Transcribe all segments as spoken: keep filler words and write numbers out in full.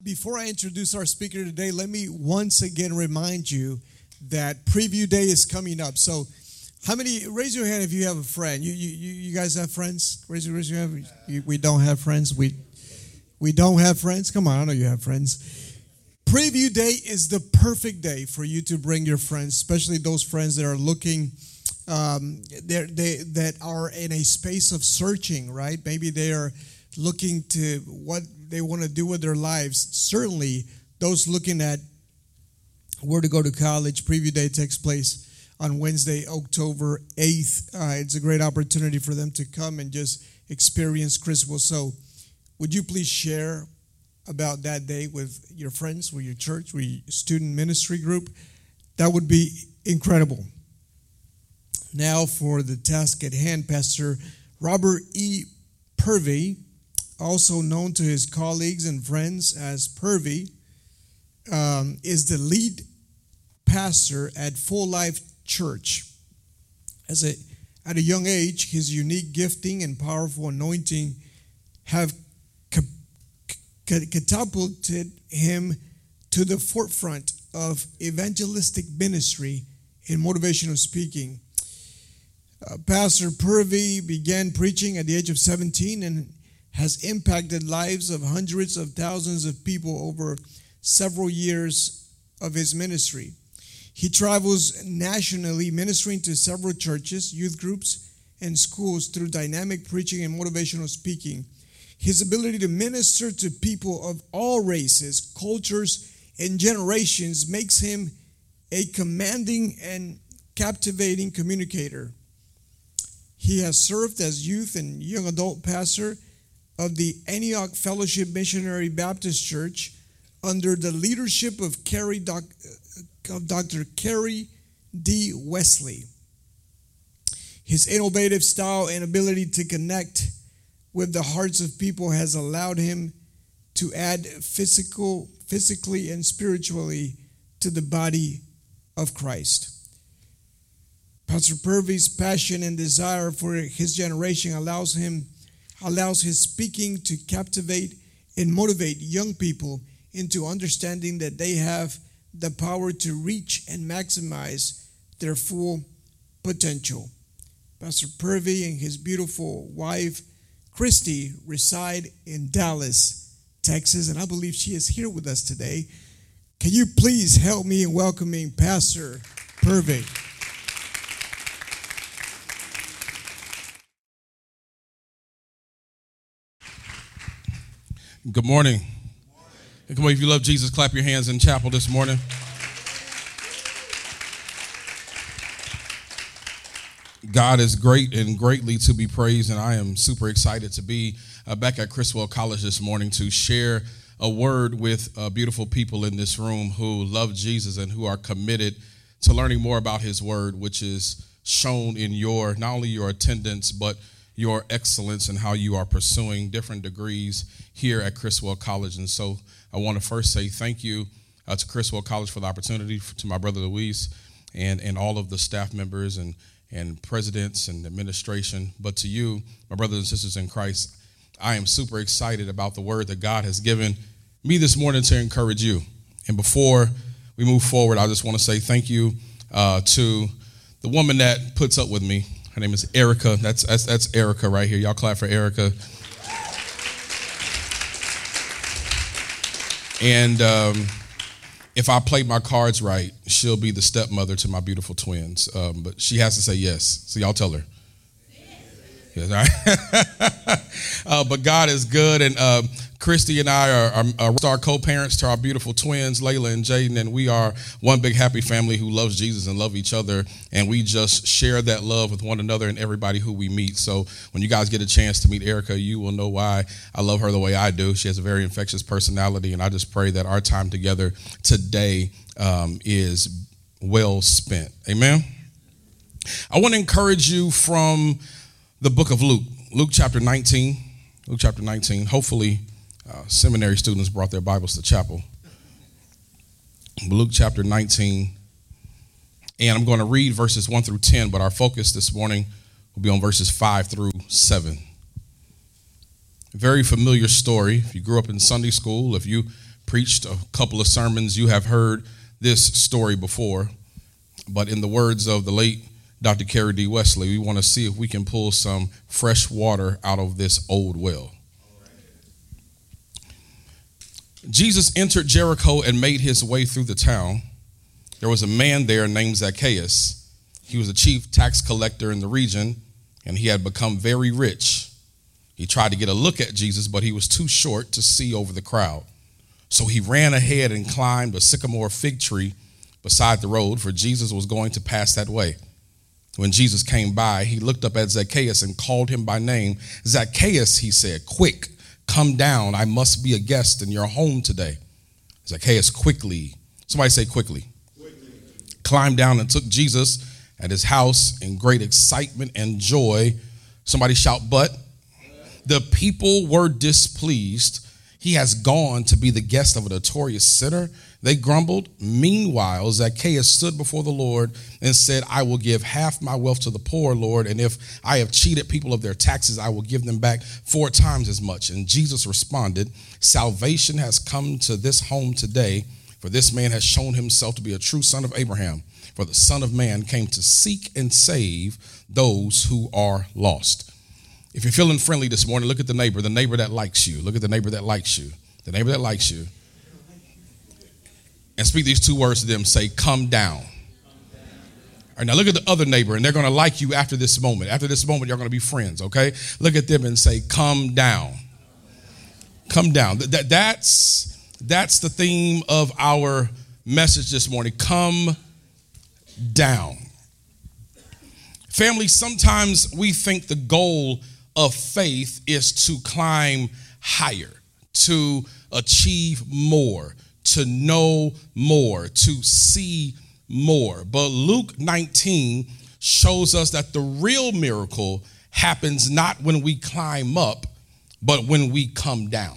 Before I introduce our speaker today, let me once again remind you that Preview Day is coming up. So, how many? Raise your hand if you have a friend. You you you guys have friends? Raise your raise your hand. You, we don't have friends. We we don't have friends. Come on, I know you have friends. Preview Day is the perfect day for you to bring your friends, especially those friends that are looking, um, they they that are in a space of searching. Right? Maybe they are looking to what they want to do with their lives. Certainly, those looking at where to go to college, Preview Day takes place on Wednesday, October eighth. Uh, it's a great opportunity for them to come and just experience Criswell. So, would you please share about that day with your friends, with your church, with your student ministry group? That would be incredible. Now, for the task at hand, Pastor Robert E. Purvey, also known to his colleagues and friends as Purvey, um, is the lead pastor at Full Life Church. As a, at a young age, his unique gifting and powerful anointing have catapulted him to the forefront of evangelistic ministry in motivational speaking. Uh, Pastor Purvey began preaching at the age of seventeen and has impacted lives of hundreds of thousands of people over several years of his ministry. He travels nationally, ministering to several churches, youth groups, and schools through dynamic preaching and motivational speaking. His ability to minister to people of all races, cultures, and generations makes him a commanding and captivating communicator. He has served as youth and young adult pastor of the Antioch Fellowship Missionary Baptist Church under the leadership of Carrie Doc, of Doctor Kerry D. Wesley. His innovative style and ability to connect with the hearts of people has allowed him to add physical, physically and spiritually to the body of Christ. Pastor Purvey's passion and desire for his generation allows him allows his speaking to captivate and motivate young people into understanding that they have the power to reach and maximize their full potential. Pastor Purvey and his beautiful wife, Christy, reside in Dallas, Texas, and I believe she is here with us today. Can you please help me in welcoming Pastor Purvey? Good morning. Come on, if you love Jesus, clap your hands in chapel this morning. God is great and greatly to be praised, and I am super excited to be uh, back at Criswell College this morning to share a word with uh, beautiful people in this room who love Jesus and who are committed to learning more about his word, which is shown in your, not only your attendance, but your excellence and how you are pursuing different degrees here at Criswell College. And so I want to first say thank you uh, to Criswell College for the opportunity, for, to my brother Luis and, and all of the staff members and, and presidents and administration. But to you, my brothers and sisters in Christ, I am super excited about the word that God has given me this morning to encourage you. And before we move forward, I just want to say thank you uh, to the woman that puts up with me. Her name is Erica. That's, that's that's Erica right here. Y'all clap for Erica. And um, if I play my cards right, she'll be the stepmother to my beautiful twins. Um, but she has to say yes. So y'all tell her. Yes, all right. uh, but God is good, and uh, Christy and I are, are, are our co-parents to our beautiful twins, Layla and Jaden, and we are one big happy family who loves Jesus and love each other, and we just share that love with one another and everybody who we meet. So when you guys get a chance to meet Erica, you will know why I love her the way I do. She has a very infectious personality, and I just pray that our time together today um, is well spent. Amen? I want to encourage you from the book of Luke, Luke chapter nineteen, Luke chapter nineteen. Hopefully, uh, seminary students brought their Bibles to chapel. Luke chapter nineteen, and I'm going to read verses one through ten, but our focus this morning will be on verses five through seven. Very familiar story. If you grew up in Sunday school, if you preached a couple of sermons, you have heard this story before. But in the words of the late Doctor Kerry D. Wesley, we want to see if we can pull some fresh water out of this old well. Jesus entered Jericho and made his way through the town. There was a man there named Zacchaeus. He was a chief tax collector in the region, and he had become very rich. He tried to get a look at Jesus, but he was too short to see over the crowd. So he ran ahead and climbed a sycamore fig tree beside the road, for Jesus was going to pass that way. When Jesus came by, he looked up at Zacchaeus and called him by name. Zacchaeus, he said, quick, come down. I must be a guest in your home today. Zacchaeus quickly, somebody say quickly, quickly, climbed down and took Jesus at his house in great excitement and joy. Somebody shout, but the people were displeased. He has gone to be the guest of a notorious sinner. They grumbled. Meanwhile, Zacchaeus stood before the Lord and said, I will give half my wealth to the poor, Lord, and if I have cheated people of their taxes, I will give them back four times as much. And Jesus responded, salvation has come to this home today, for this man has shown himself to be a true son of Abraham. For the Son of Man came to seek and save those who are lost. If you're feeling friendly this morning, look at the neighbor, the neighbor that likes you. Look at the neighbor that likes you, the neighbor that likes you. And speak these two words to them. Say, come down. All right, now look at the other neighbor, and they're going to like you after this moment. After this moment, you're going to be friends, okay? Look at them and say, come down. Come down. That, that's, that's the theme of our message this morning. Come down. Family, sometimes we think the goal of faith is to climb higher, to achieve more, to know more, to see more. But Luke nineteen shows us that the real miracle happens not when we climb up, but when we come down.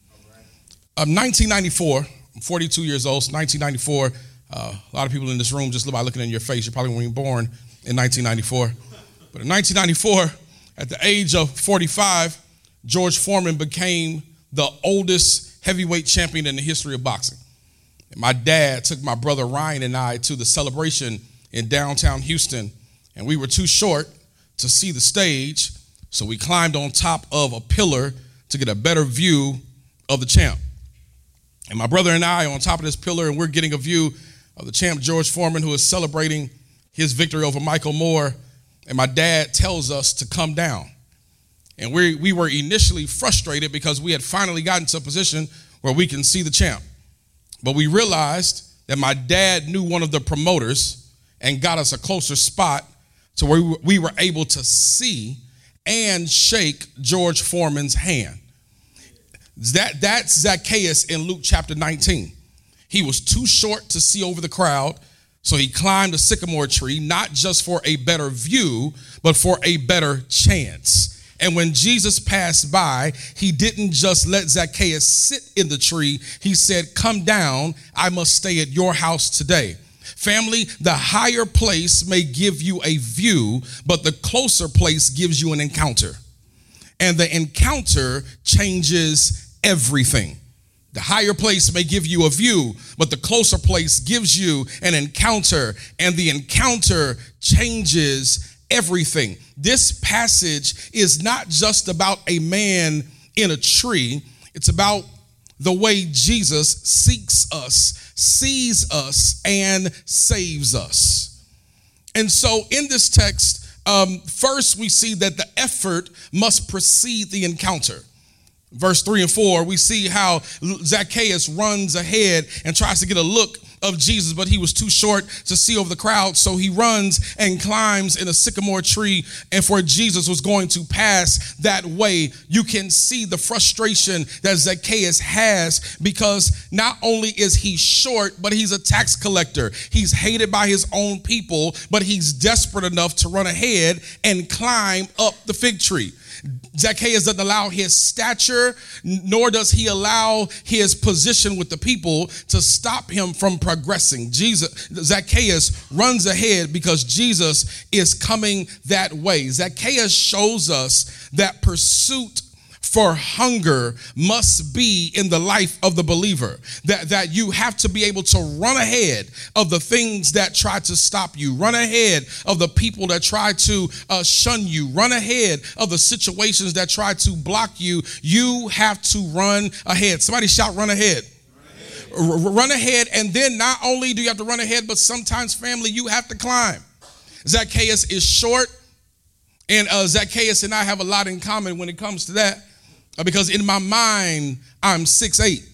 Um, nineteen ninety-four, I'm forty-two years old, so nineteen ninety-four, uh, a lot of people in this room, just by looking in your face, you probably weren't born in nineteen ninety-four. But in nineteen ninety-four, at the age of forty-five, George Foreman became the oldest heavyweight champion in the history of boxing. And my dad took my brother Ryan and I to the celebration in downtown Houston, and we were too short to see the stage, so we climbed on top of a pillar to get a better view of the champ. And my brother and I are on top of this pillar, and we're getting a view of the champ, George Foreman, who is celebrating his victory over Michael Moore. And my dad tells us to come down. And we we were initially frustrated because we had finally gotten to a position where we can see the champ. But we realized that my dad knew one of the promoters and got us a closer spot to where we were able to see and shake George Foreman's hand. That, that's Zacchaeus in Luke chapter nineteen. He was too short to see over the crowd, so he climbed a sycamore tree, not just for a better view, but for a better chance. And when Jesus passed by, he didn't just let Zacchaeus sit in the tree. He said, come down, I must stay at your house today. Family, the higher place may give you a view, but the closer place gives you an encounter. And the encounter changes everything. The higher place may give you a view, but the closer place gives you an encounter, and the encounter changes everything. This passage is not just about a man in a tree. It's about the way Jesus seeks us, sees us, and saves us. And so in this text, um, first we see that the effort must precede the encounter. Verse three and four, we see how Zacchaeus runs ahead and tries to get a look of Jesus, but he was too short to see over the crowd. So he runs and climbs in a sycamore tree. And for Jesus was going to pass that way, you can see the frustration that Zacchaeus has, because not only is he short, but he's a tax collector. He's hated by his own people, but he's desperate enough to run ahead and climb up the fig tree. Zacchaeus doesn't allow his stature, nor does he allow his position with the people to stop him from progressing. Jesus, Zacchaeus runs ahead because Jesus is coming that way. Zacchaeus shows us that pursuit for hunger must be in the life of the believer. That, that you have to be able to run ahead of the things that try to stop you. Run ahead of the people that try to uh, shun you. Run ahead of the situations that try to block you. You have to run ahead. Somebody shout, run ahead. Run ahead. R- run ahead. And then not only do you have to run ahead, but sometimes, family, you have to climb. Zacchaeus is short. And uh, Zacchaeus and I have a lot in common when it comes to that, uh, because in my mind, I'm six eight.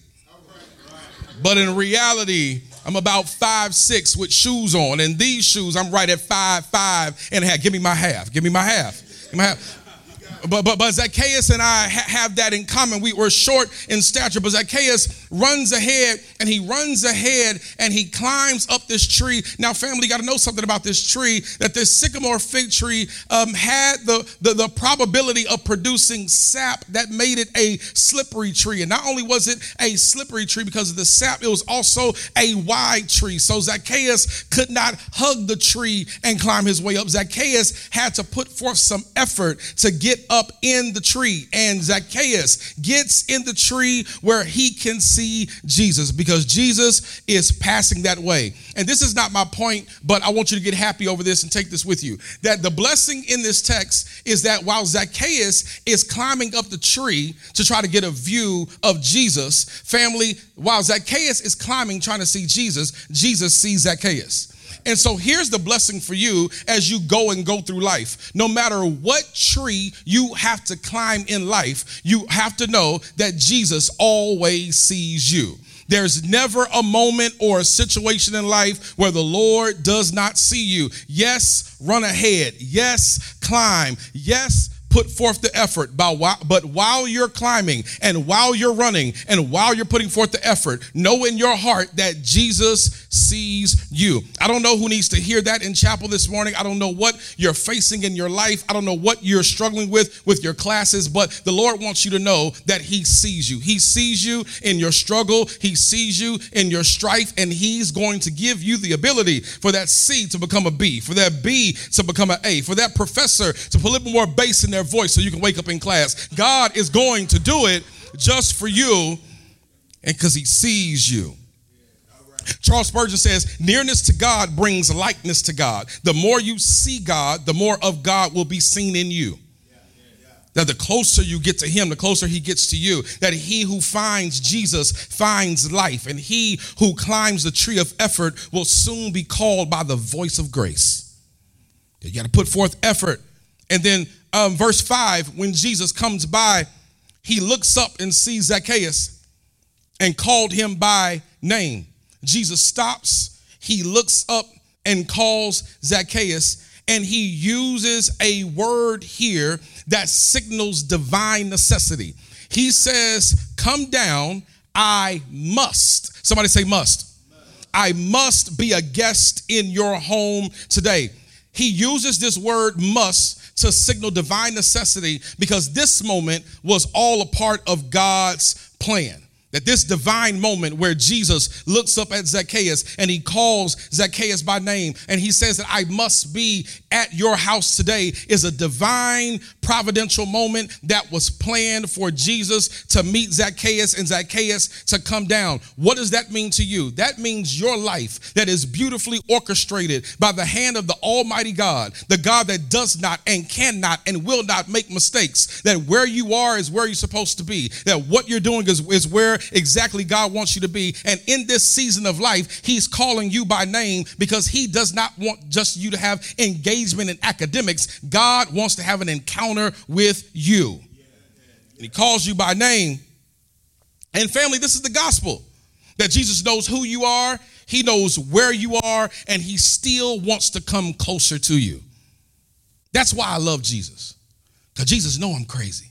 But in reality, I'm about five six with shoes on. And these shoes, I'm right at five five and a half. Give me my half. Give me my half. Give me my half. But, but, but Zacchaeus and I ha- have that in common. We were short in stature, but Zacchaeus runs ahead and he runs ahead and he climbs up this tree. Now, family, you got to know something about this tree, that this sycamore fig tree um, had the, the, the probability of producing sap that made it a slippery tree. And not only was it a slippery tree because of the sap, it was also a wide tree. So Zacchaeus could not hug the tree and climb his way up. Zacchaeus had to put forth some effort to get up up in the tree, and Zacchaeus gets in the tree where he can see Jesus, because Jesus is passing that way. And this is not my point, but I want you to get happy over this and take this with you, that the blessing in this text is that while Zacchaeus is climbing up the tree to try to get a view of Jesus, family, while Zacchaeus is climbing trying to see Jesus, Jesus sees Zacchaeus. And so here's the blessing for you as you go and go through life. No matter what tree you have to climb in life, you have to know that Jesus always sees you. There's never a moment or a situation in life where the Lord does not see you. Yes, run ahead. Yes, climb. Yes, put forth the effort. But while you're climbing and while you're running and while you're putting forth the effort, know in your heart that Jesus sees you. I don't know who needs to hear that in chapel this morning. I don't know what you're facing in your life. I don't know what you're struggling with with your classes, but the Lord wants you to know that he sees you. He sees you in your struggle. He sees you in your strife, and he's going to give you the ability for that C to become a B, for that B to become an A, for that professor to put a little more bass in their voice so you can wake up in class. God is going to do it just for you, and because he sees you. Charles Spurgeon says, nearness to God brings likeness to God. The more you see God, the more of God will be seen in you. That the closer you get to him, the closer he gets to you. That he who finds Jesus finds life, and he who climbs the tree of effort will soon be called by the voice of grace. You got to put forth effort. And then um, verse five, when Jesus comes by, he looks up and sees Zacchaeus and called him by name. Jesus stops, he looks up and calls Zacchaeus, and he uses a word here that signals divine necessity. He says, come down, I must. Somebody say must. must. I must be a guest in your home today. He uses this word must to signal divine necessity because this moment was all a part of God's plan. That this divine moment where Jesus looks up at Zacchaeus and he calls Zacchaeus by name and he says that I must be at your house today is a divine providential moment that was planned for Jesus to meet Zacchaeus and Zacchaeus to come down. What does that mean to you? That means your life that is beautifully orchestrated by the hand of the Almighty God, the God that does not and cannot and will not make mistakes, that where you are is where you're supposed to be, that what you're doing is, is where exactly God wants you to be. And in this season of life, he's calling you by name because he does not want just you to have engagement in academics. God wants to have an encounter with you. And he calls you by name. And family, this is the gospel, that Jesus knows who you are. He knows where you are, and he still wants to come closer to you. That's why I love Jesus, because Jesus knows I'm crazy.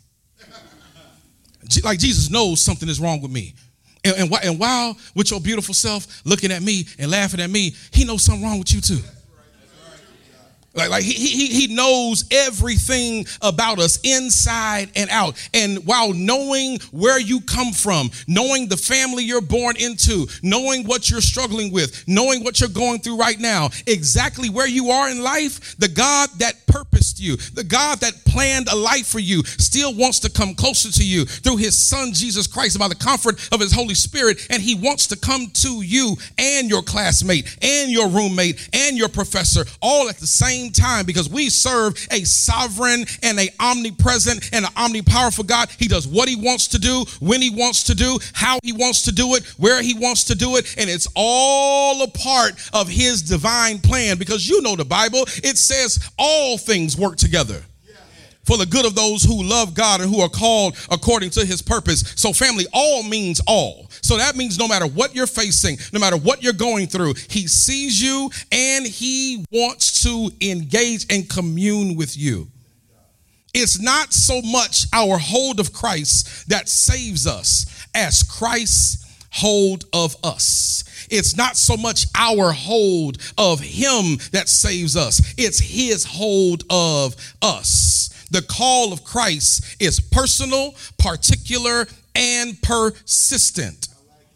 Like Jesus knows something is wrong with me. And, and, and while with your beautiful self looking at me and laughing at me, he knows something wrong with you too. Like, like he, he, he knows everything about us inside and out. And while knowing where you come from, knowing the family you're born into, knowing what you're struggling with, knowing what you're going through right now, exactly where you are in life, the God that purposed you, the God that planned a life for you, still wants to come closer to you through his son, Jesus Christ, by the comfort of his Holy Spirit. And he wants to come to you and your classmate and your roommate and your professor all at the same time, because we serve a sovereign and a omnipresent and an omnipowerful God. He does what he wants to do, when he wants to do, how he wants to do it, where he wants to do it. And it's all a part of his divine plan, because you know the Bible, it says all things work together for the good of those who love God and who are called according to his purpose. So family, all means all. So that means no matter what you're facing, no matter what you're going through, he sees you and he wants to engage and commune with you. It's not so much our hold of Christ that saves us as Christ's hold of us. It's not so much our hold of him that saves us. It's his hold of us. The call of Christ is personal, particular, and persistent.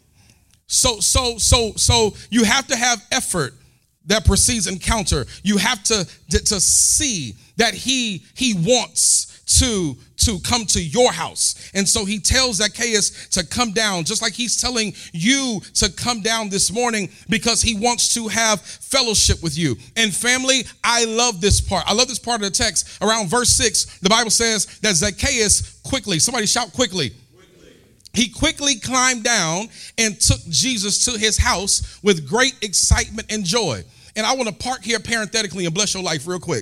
So, so, so, so you have to have effort that precedes encounter. You have to, to, to see that he, he wants to, to come to your house. And so he tells Zacchaeus to come down, just like he's telling you to come down this morning, because he wants to have fellowship with you. And family, I love this part. I love this part of the text. Around verse six, the Bible says that Zacchaeus quickly, somebody shout quickly. quickly. He quickly climbed down and took Jesus to his house with great excitement and joy. And I want to park here parenthetically and bless your life real quick.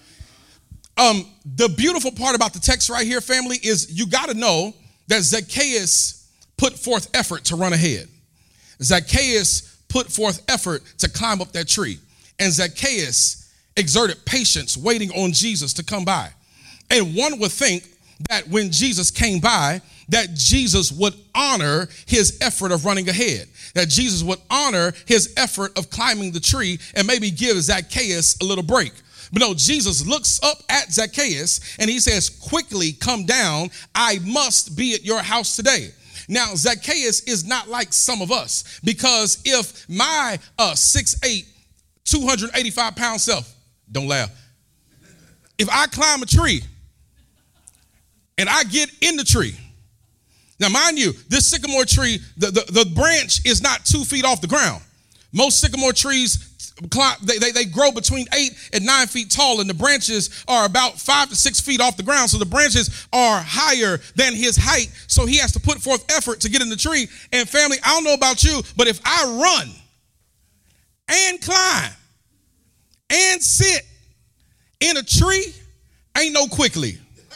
Um, the beautiful part about the text right here, family, is you got to know that Zacchaeus put forth effort to run ahead. Zacchaeus put forth effort to climb up that tree. And Zacchaeus exerted patience waiting on Jesus to come by. And one would think that when Jesus came by, that Jesus would honor his effort of running ahead, that Jesus would honor his effort of climbing the tree and maybe give Zacchaeus a little break. But no, Jesus looks up at Zacchaeus and he says, quickly come down. I must be at your house today. Now, Zacchaeus is not like some of us, because if my uh, six eight, two hundred eighty-five pound self, don't laugh, if I climb a tree and I get in the tree, now mind you, this sycamore tree, the, the, the branch is not two feet off the ground. Most sycamore trees, They, they, they grow between eight and nine feet tall, and the branches are about five to six feet off the ground. So the branches are higher than his height. So he has to put forth effort to get in the tree. And family, I don't know about you, but if I run and climb and sit in a tree, ain't no quickly.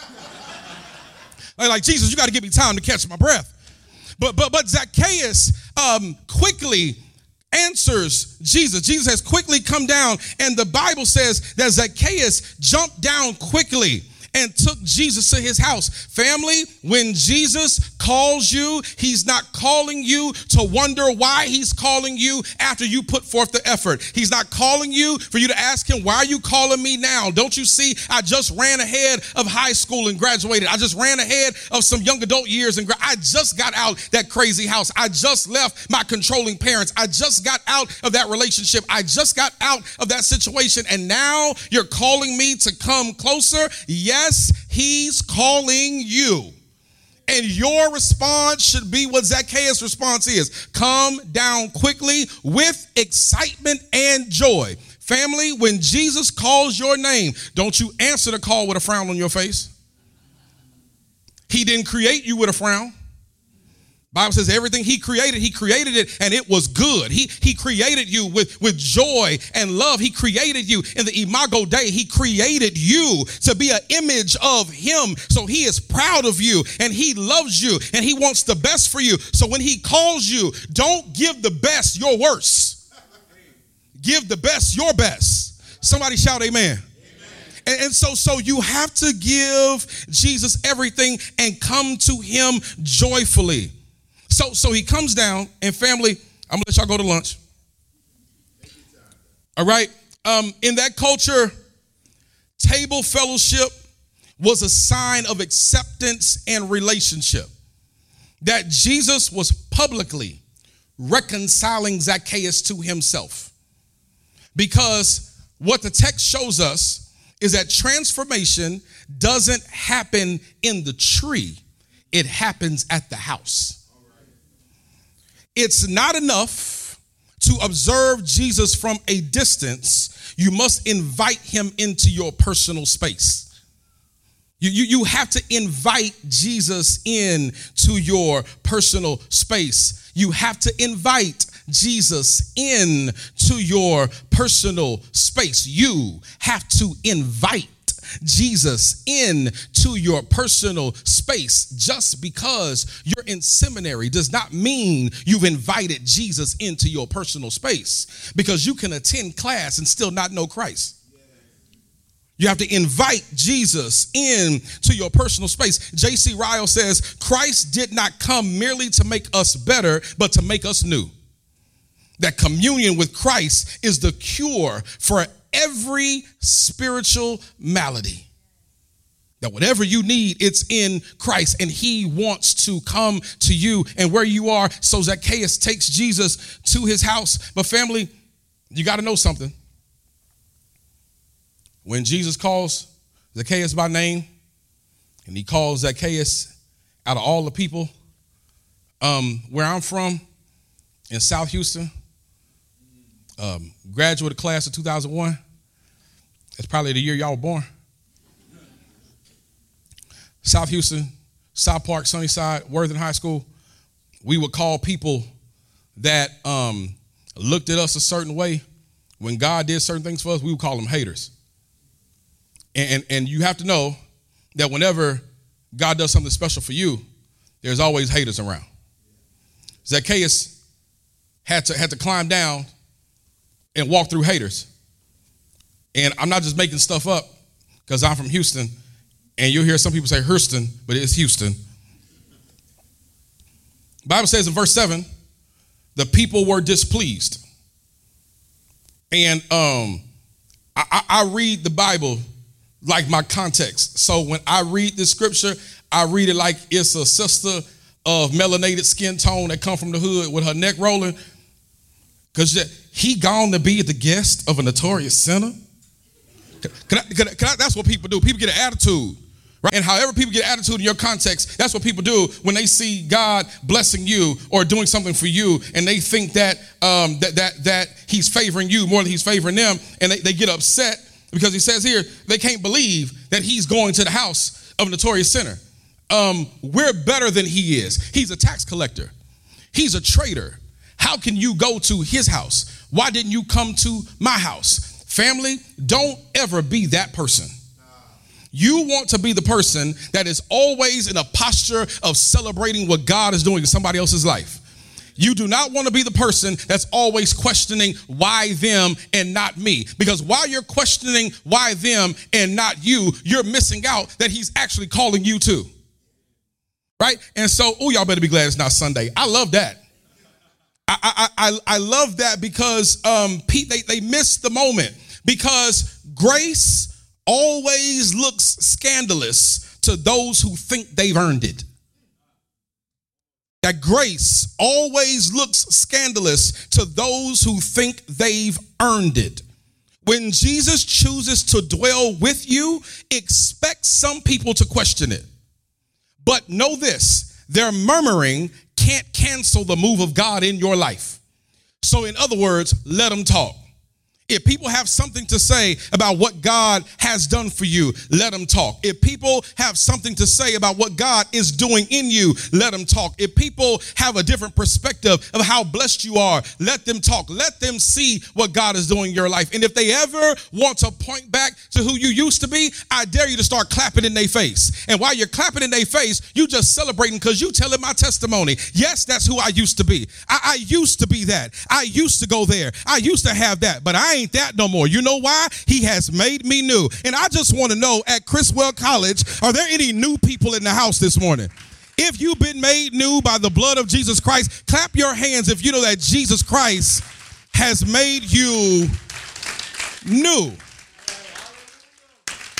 Like, Jesus, you got to give me time to catch my breath. But but but Zacchaeus um, quickly answers Jesus. Jesus has quickly come down, and the Bible says that Zacchaeus jumped down quickly and took Jesus to his house. Family, when Jesus calls you, he's not calling you to wonder why he's calling you after you put forth the effort. He's not calling you for you to ask him, why are you calling me now? Don't you see, I just ran ahead of high school and graduated. I just ran ahead of some young adult years and gra- I just got out that crazy house. I just left my controlling parents. I just got out of that relationship. I just got out of that situation. And now you're calling me to come closer? Yes. He's calling you. And your response should be what Zacchaeus' response is. Come down quickly with excitement and joy. Family, when Jesus calls your name, don't you answer the call with a frown on your face. He didn't create you with a frown. Bible says everything he created, he created it and it was good. He, he created you with, with joy and love. He created you in the Imago Dei. He created you to be an image of him. So he is proud of you and he loves you and he wants the best for you. So when he calls you, don't give the best your worst. Give the best your best. Somebody shout amen. And, and so, so you have to give Jesus everything and come to him joyfully. So, so he comes down, and family, I'm gonna let y'all go to lunch. All right. Um, in that culture, Table fellowship was a sign of acceptance and relationship. That Jesus was publicly reconciling Zacchaeus to himself. Because what the text shows us is that transformation doesn't happen in the tree. It happens at the house. It's not enough to observe Jesus from a distance. You must invite him into your personal space. You, you, you have to invite Jesus in to your personal space. You have to invite Jesus in to your personal space. You have to invite Jesus in to your personal space. Just because you're in seminary does not mean you've invited Jesus into your personal space, because you can attend class and still not know Christ. You have to invite Jesus in to your personal space. J C Ryle says, Christ did not come merely to make us better, but to make us new. That communion with Christ is the cure for every spiritual malady. That whatever you need, it's in Christ, and he wants to come to you and where you are. So Zacchaeus takes Jesus to his house. But family, you got to know something. When Jesus calls Zacchaeus by name, and he calls Zacchaeus out of all the people, um, where I'm from in South Houston, um, graduate class of two thousand one, that's probably the year y'all were born. South Houston, South Park, Sunnyside, Worthing High School, we would call people that um, looked at us a certain way. When God did certain things for us, we would call them haters. And, and you have to know that whenever God does something special for you, there's always haters around. Zacchaeus had to, had to climb down and walk through haters. And I'm not just making stuff up because I'm from Houston, and you'll hear some people say Hurston, but it's Houston. The Bible says in verse seven, the people were displeased. And um, I, I, I read the Bible like my context. So when I read this scripture, I read it like it's a sister of melanated skin tone that come from the hood with her neck rolling. Because he gone to be the guest of a notorious sinner. Can, can I, can I, can I, that's what people do. People get an attitude. Right? And however people get attitude in your context, that's what people do when they see God blessing you or doing something for you, and they think that um, that that that he's favoring you more than he's favoring them, and they, they get upset. Because he says here, they can't believe that he's going to the house of a notorious sinner. Um, we're better than he is. He's a tax collector. He's a traitor. How can you go to his house? Why didn't you come to my house? Family, don't ever be that person. You want to be the person that is always in a posture of celebrating what God is doing in somebody else's life. You do not want to be the person that's always questioning why them and not me. Because while you're questioning why them and not you, you're missing out that he's actually calling you too. Right? And so, oh, y'all better be glad it's not Sunday. I love that. I I I, I love that because um, Pete, they, they missed the moment. Because grace always looks scandalous to those who think they've earned it. That grace always looks scandalous to those who think they've earned it. When Jesus chooses to dwell with you, expect some people to question it. But know this, their murmuring can't cancel the move of God in your life. So in other words, let them talk. If people have something to say about what God has done for you, let them talk. If people have something to say about what God is doing in you, let them talk. If people have a different perspective of how blessed you are, let them talk. Let them see what God is doing in your life. And if they ever want to point back to who you used to be, I dare you to start clapping in their face. And while you're clapping in their face, you just celebrating because you telling my testimony. Yes, that's who I used to be. I, I used to be that. I used to go there. I used to have that, but I ain't that no more. You know why? He has made me new. And I just want to know, at Criswell College, are there any new people in the house this morning? If you've been made new by the blood of Jesus Christ, clap your hands if you know that Jesus Christ has made you new.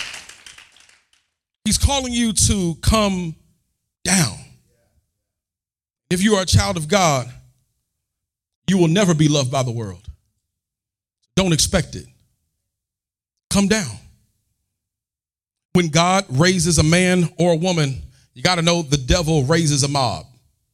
He's calling you to come down. If you are a child of God, you will never be loved by the world. Don't expect it. Come down. When God raises a man or a woman, you got to know the devil raises a mob.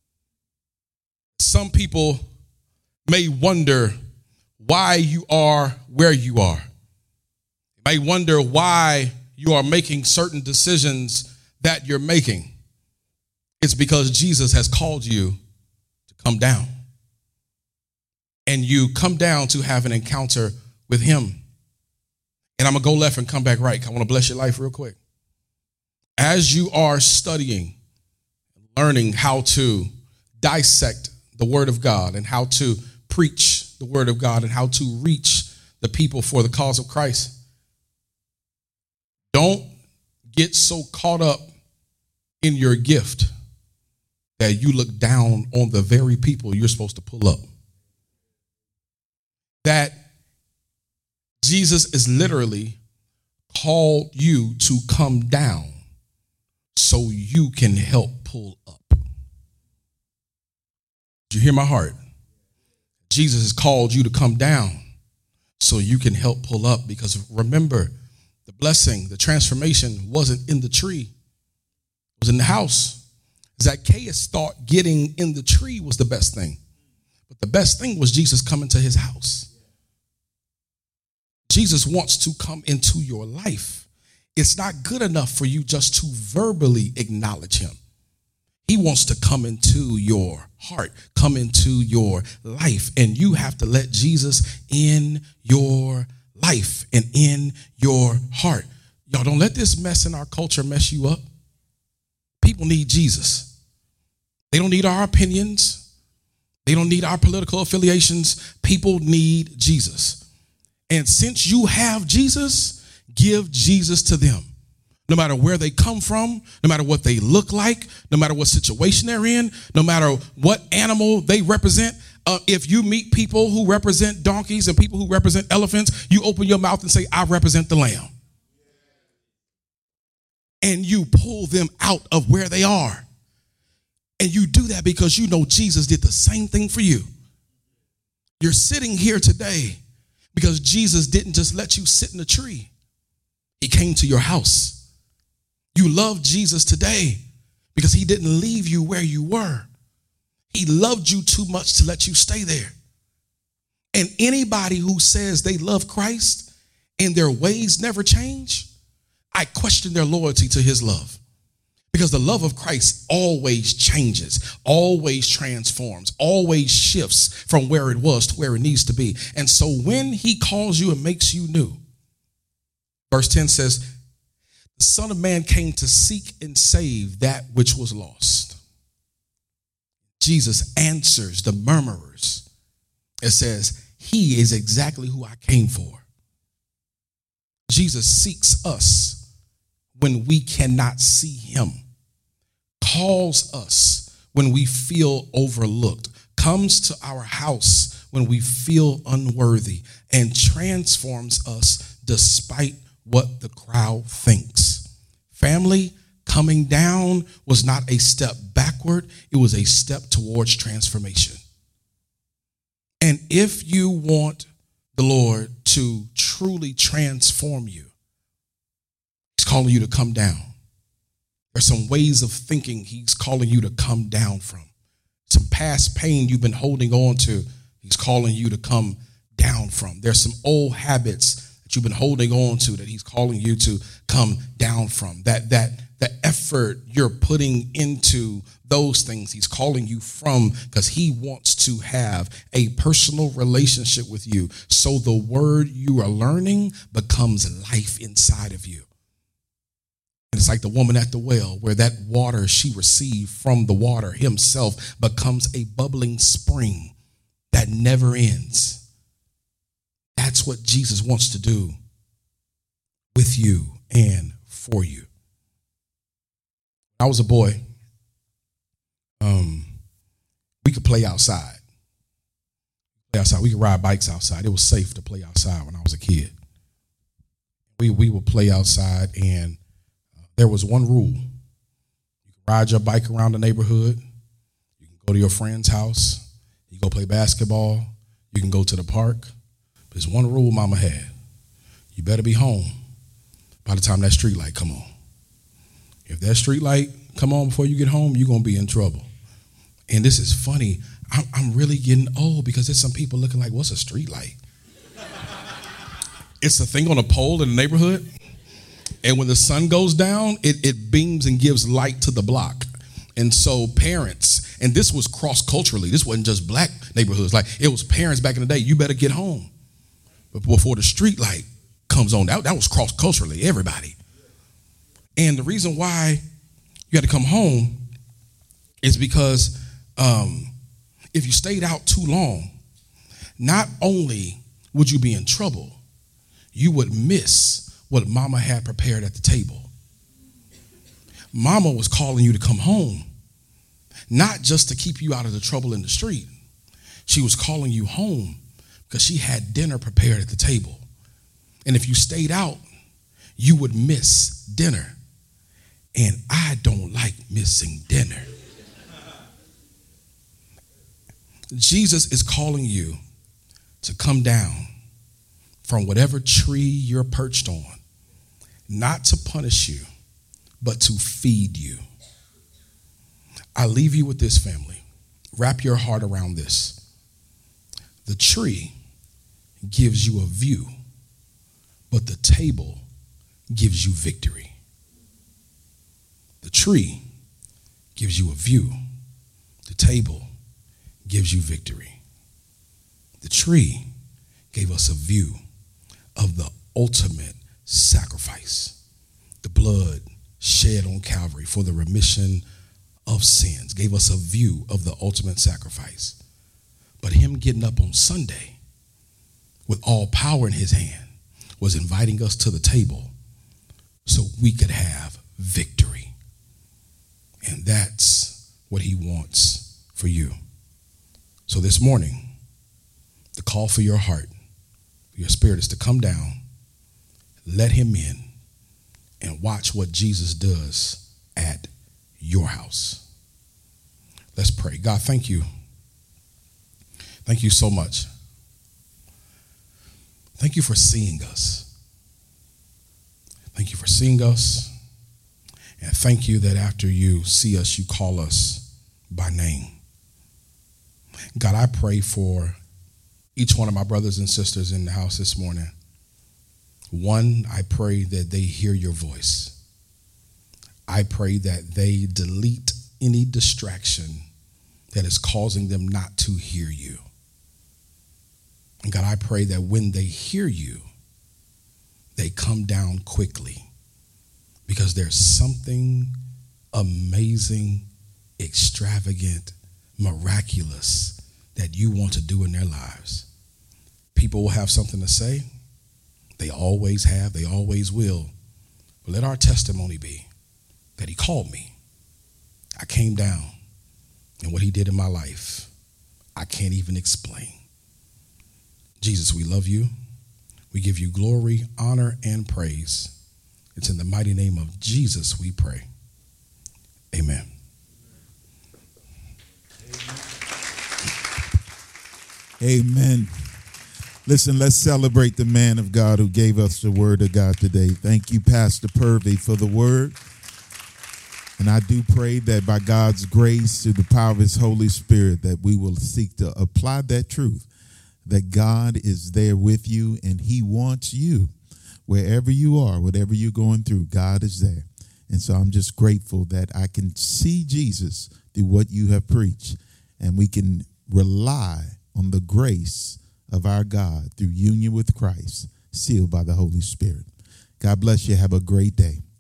Some people may wonder why you are where you are. You may wonder why you are making certain decisions that you're making. It's because Jesus has called you to come down. And you come down to have an encounter with him. And I'm going to go left and come back right. I want to bless your life real quick. As you are studying, learning how to dissect the word of God and how to preach the word of God and how to reach the people for the cause of Christ, don't get so caught up in your gift that you look down on the very people you're supposed to pull up. That Jesus is literally called you to come down so you can help pull up. Did you hear my heart? Jesus has called you to come down so you can help pull up, because remember, the blessing, the transformation wasn't in the tree. It was in the house. Zacchaeus thought getting in the tree was the best thing. But the best thing was Jesus coming to his house. Jesus wants to come into your life. It's not good enough for you just to verbally acknowledge him. He wants to come into your heart, come into your life, and you have to let Jesus in your life and in your heart. Y'all, don't let this mess in our culture mess you up. People need Jesus. They don't need our opinions. They don't need our political affiliations. People need Jesus. And since you have Jesus, give Jesus to them. No matter where they come from, no matter what they look like, no matter what situation they're in, no matter what animal they represent. Uh, if you meet people who represent donkeys and people who represent elephants, you open your mouth and say, I represent the lamb. And you pull them out of where they are. And you do that because you know Jesus did the same thing for you. You're sitting here today because Jesus didn't just let you sit in a tree. He came to your house. You love Jesus today because he didn't leave you where you were. He loved you too much to let you stay there. And anybody who says they love Christ and their ways never change, I question their loyalty to his love. Because the love of Christ always changes, always transforms, always shifts from where it was to where it needs to be. And so when he calls you and makes you new, verse ten says, the Son of Man came to seek and save that which was lost. Jesus answers the murmurers. It says, he is exactly who I came for. Jesus seeks us when we cannot see him, calls us when we feel overlooked, comes to our house when we feel unworthy, and transforms us despite what the crowd thinks. Family, coming down was not a step backward, it was a step towards transformation. And if you want the Lord to truly transform you, he's calling you to come down. There's some ways of thinking he's calling you to come down from. Some past pain you've been holding on to, he's calling you to come down from. There's some old habits that you've been holding on to that he's calling you to come down from. That that the effort you're putting into those things he's calling you from, because he wants to have a personal relationship with you. So the word you are learning becomes life inside of you. And it's like the woman at the well, where that water she received from the water himself becomes a bubbling spring that never ends. That's what Jesus wants to do with you and for you. When I was a boy, um, we could play outside. Play outside. We could ride bikes outside. It was safe to play outside when I was a kid. We we would play outside, and there was one rule. You can ride your bike around the neighborhood. You can go to your friend's house. You go play basketball. You can go to the park. But there's one rule mama had. You better be home by the time that street light come on. If that street light come on before you get home, you're going to be in trouble. And this is funny. I'm, I'm really getting old because there's some people looking like, what's a street light? It's a thing on a pole in the neighborhood. And when the sun goes down, it, it beams and gives light to the block. And so parents, and this was cross-culturally, this wasn't just black neighborhoods. Like, it was parents back in the day, you better get home before the street light comes on. That, that was cross-culturally, everybody. And the reason why you had to come home is because um, if you stayed out too long, not only would you be in trouble, you would miss what mama had prepared at the table. Mama was calling you to come home, not just to keep you out of the trouble in the street. She was calling you home because she had dinner prepared at the table. And if you stayed out, you would miss dinner. And I don't like missing dinner. Jesus is calling you to come down from whatever tree you're perched on, not to punish you, but to feed you. I leave you with this, family. Wrap your heart around this. The tree gives you a view, but the table gives you victory. The tree gives you a view. The table gives you victory. The tree gave us a view of the ultimate sacrifice, the blood shed on Calvary for the remission of sins, gave us a view of the ultimate sacrifice. But him getting up on Sunday with all power in his hand was inviting us to the table so we could have victory. And that's what he wants for you. So this morning, the call for your heart, for your spirit, is to come down, let him in, and watch what Jesus does at your house. Let's pray. God, thank you. Thank you so much. Thank you for seeing us. Thank you for seeing us. And thank you that after you see us, you call us by name. God, I pray for each one of my brothers and sisters in the house this morning. One, I pray that they hear your voice. I pray that they delete any distraction that is causing them not to hear you. And God, I pray that when they hear you, they come down quickly, because there's something amazing, extravagant, miraculous that you want to do in their lives. People will have something to say. They always have. They always will. But let our testimony be that he called me. I came down, and what he did in my life, I can't even explain. Jesus, we love you. We give you glory, honor, and praise. It's in the mighty name of Jesus we pray. Amen. Amen. Listen, let's celebrate the man of God who gave us the word of God today. Thank you, Pastor Purvey, for the word. And I do pray that by God's grace, through the power of his Holy Spirit, that we will seek to apply that truth, that God is there with you and he wants you. Wherever you are, whatever you're going through, God is there. And so I'm just grateful that I can see Jesus through what you have preached, and we can rely on the grace of our God through union with Christ, sealed by the Holy Spirit. God bless you. Have a great day.